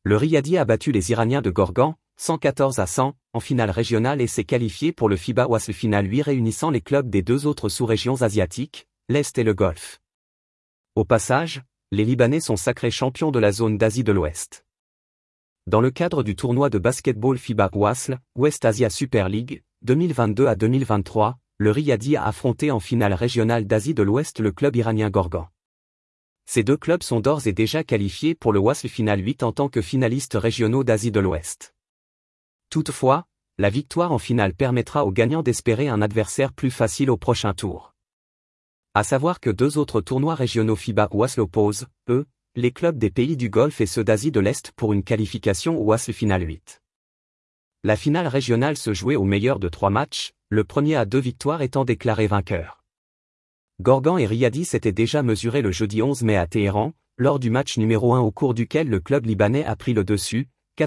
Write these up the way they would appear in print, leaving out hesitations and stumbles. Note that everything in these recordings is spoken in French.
Le Riyadi a battu les Iraniens de Gorgan, 114-100, en finale régionale et s'est qualifié pour le FIBA Wasl Final 8 réunissant les clubs des deux autres sous-régions asiatiques, l'Est et le Golfe. Au passage, les Libanais sont sacrés champions de la zone d'Asie de l'Ouest. Dans le cadre du tournoi de basketball FIBA Wasl, West Asia Super League, 2022 à 2023, le Riyadi a affronté en finale régionale d'Asie de l'Ouest le club iranien Gorgan. Ces deux clubs sont d'ores et déjà qualifiés pour le Wasl Final 8 en tant que finalistes régionaux d'Asie de l'Ouest. Toutefois, la victoire en finale permettra aux gagnants d'espérer un adversaire plus facile au prochain tour. À savoir que deux autres tournois régionaux FIBA Wasl opposent, eux, les clubs des pays du Golfe et ceux d'Asie de l'Est pour une qualification au Wasl Final 8. La finale régionale se jouait au meilleur de 3 matchs, le premier à 2 victoires étant déclaré vainqueur. Gorgan et Riyadi s'étaient déjà mesurés le jeudi 11 mai à Téhéran, lors du match numéro 1 au cours duquel le club libanais a pris le dessus,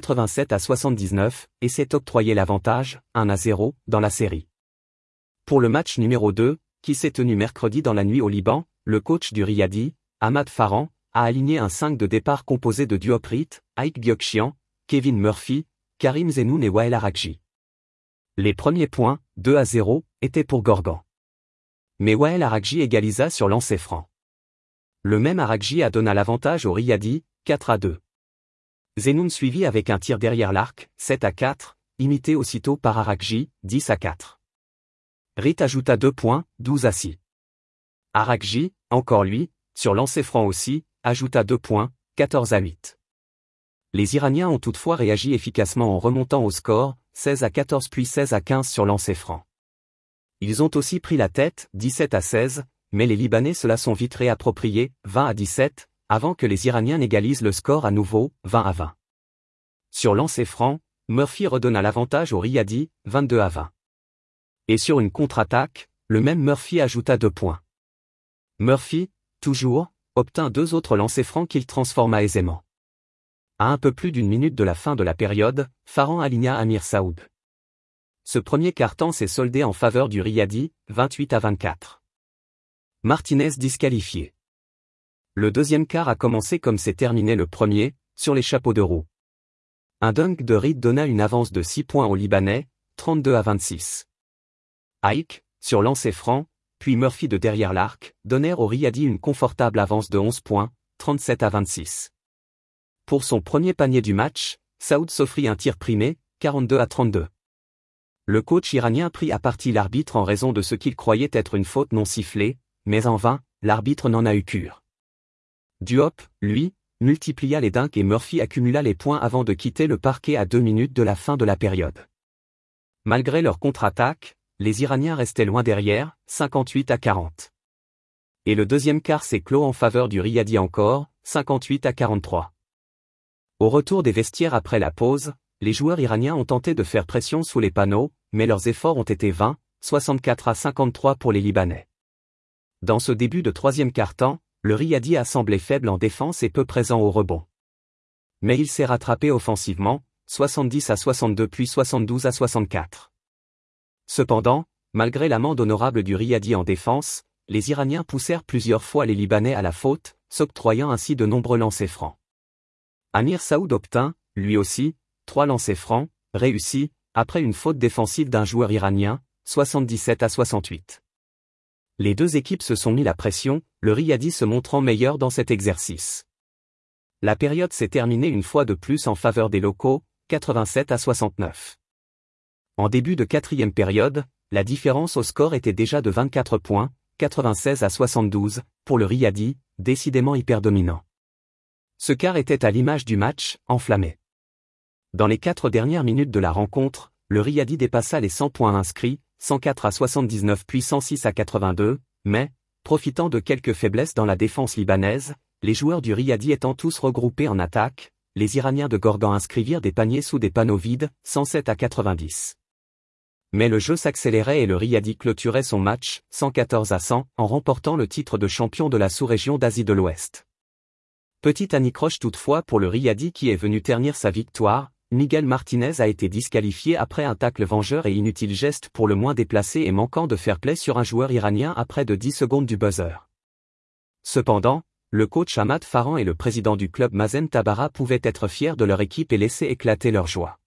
87-79, et s'est octroyé l'avantage, 1-0, dans la série. Pour le match numéro 2, qui s'est tenu mercredi dans la nuit au Liban, le coach du Riyadi, Ahmad Farhan, a aligné un 5 de départ composé de Dioprit, Aïk Biokchian, Kevin Murphy, Karim Zenoun et Wael Arakji. Les premiers points, 2-0, étaient pour Gorgan. Mais Wael Arakji égalisa sur lancer franc. Le même Arakji a donné l'avantage au Riyadi, 4-2. Zenoun suivit avec un tir derrière l'arc, 7-4, imité aussitôt par Arakji, 10-4. Rit ajouta 2 points, 12-6. Arakji, encore lui, sur lancer franc aussi, ajouta 2 points, 14-8. Les Iraniens ont toutefois réagi efficacement en remontant au score, 16-14 puis 16-15 sur lancer franc. Ils ont aussi pris la tête, 17-16, mais les Libanais se la sont vite réappropriés, 20-17, avant que les Iraniens n'égalisent le score à nouveau, 20-20. Sur lancer franc, Murphy redonna l'avantage au Riyadi, 22-20. Et sur une contre-attaque, le même Murphy ajouta 2 points. Murphy, toujours, obtint 2 autres lancers francs qu'il transforma aisément. À un peu plus d'une minute de la fin de la période, Farhan aligna Amir Saoud. Ce premier quart-temps s'est soldé en faveur du Riyadi, 28-24. Martinez disqualifié. Le deuxième quart a commencé comme s'est terminé le premier, sur les chapeaux de roue. Un dunk de Reed donna une avance de 6 points aux Libanais, 32-26. Aïk, sur lancer franc, puis Murphy de derrière l'arc, donnèrent au Riyadi une confortable avance de 11 points, 37-26. Pour son premier panier du match, Saoud s'offrit un tir primé, 42-32. Le coach iranien prit à partie l'arbitre en raison de ce qu'il croyait être une faute non sifflée, mais en vain, l'arbitre n'en a eu cure. Diop, lui, multiplia les dunks et Murphy accumula les points avant de quitter le parquet à 2 minutes de la fin de la période. Malgré leur contre-attaque, les Iraniens restaient loin derrière, 58-40. Et le deuxième quart s'est clos en faveur du Riyadi encore, 58-43. Au retour des vestiaires après la pause, les joueurs iraniens ont tenté de faire pression sous les panneaux, mais leurs efforts ont été vains, 64-53 pour les Libanais. Dans ce début de troisième quart-temps, le Riyadi a semblé faible en défense et peu présent au rebond. Mais il s'est rattrapé offensivement, 70-62 puis 72-64. Cependant, malgré l'amende honorable du Riyadi en défense, les Iraniens poussèrent plusieurs fois les Libanais à la faute, s'octroyant ainsi de nombreux lancers francs. Amir Saoud obtint, lui aussi, 3 lancers francs, réussis, après une faute défensive d'un joueur iranien, 77-68. Les deux équipes se sont mis la pression, le Riyadi se montrant meilleur dans cet exercice. La période s'est terminée une fois de plus en faveur des locaux, 87-69. En début de quatrième période, la différence au score était déjà de 24 points, 96-72, pour le Riyadi, décidément hyper dominant. Ce quart était à l'image du match, enflammé. Dans les 4 dernières minutes de la rencontre, le Riyadi dépassa les 100 points inscrits, 104-79 puis 106-82, mais, profitant de quelques faiblesses dans la défense libanaise, les joueurs du Riyadi étant tous regroupés en attaque, les Iraniens de Gorgan inscrivirent des paniers sous des panneaux vides, 107-90. Mais le jeu s'accélérait et le Riyadi clôturait son match, 114-100, en remportant le titre de champion de la sous-région d'Asie de l'Ouest. Petite anicroche toutefois pour le Riyadi qui est venu ternir sa victoire, Miguel Martinez a été disqualifié après un tacle vengeur et inutile geste pour le moins déplacé et manquant de fair play sur un joueur iranien à près de 10 secondes du buzzer. Cependant, le coach Ahmad Farhan et le président du club Mazen Tabara pouvaient être fiers de leur équipe et laisser éclater leur joie.